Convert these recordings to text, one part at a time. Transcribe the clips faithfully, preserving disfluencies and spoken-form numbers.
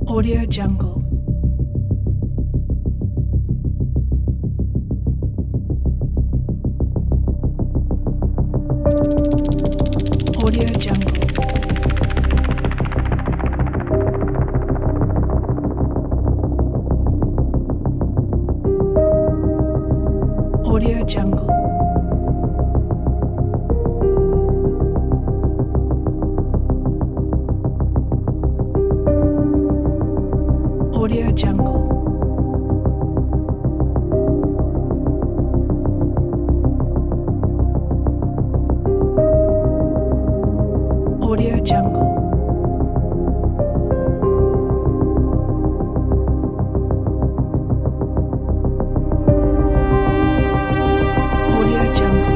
Audio Jungle. Audio Jungle. Audio Jungle. Audio Jungle. Audio Jungle. Audio Jungle.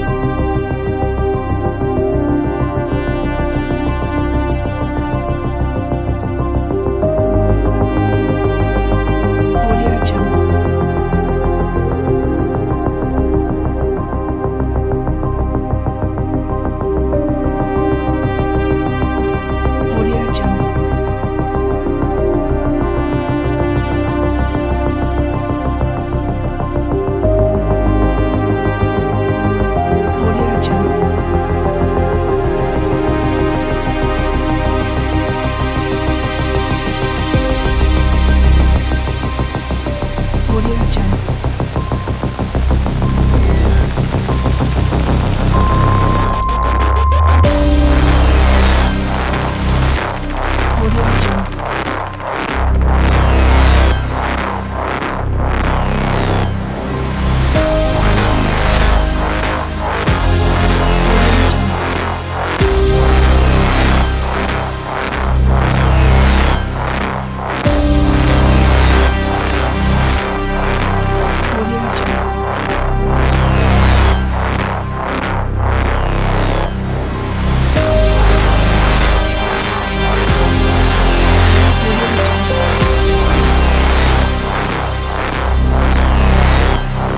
Audio Jungle. Audio Jungle. Audio Jungle. Audio Jungle. Audio Jungle. Audio Jungle.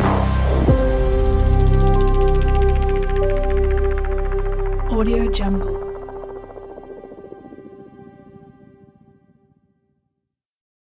Audio Jungle.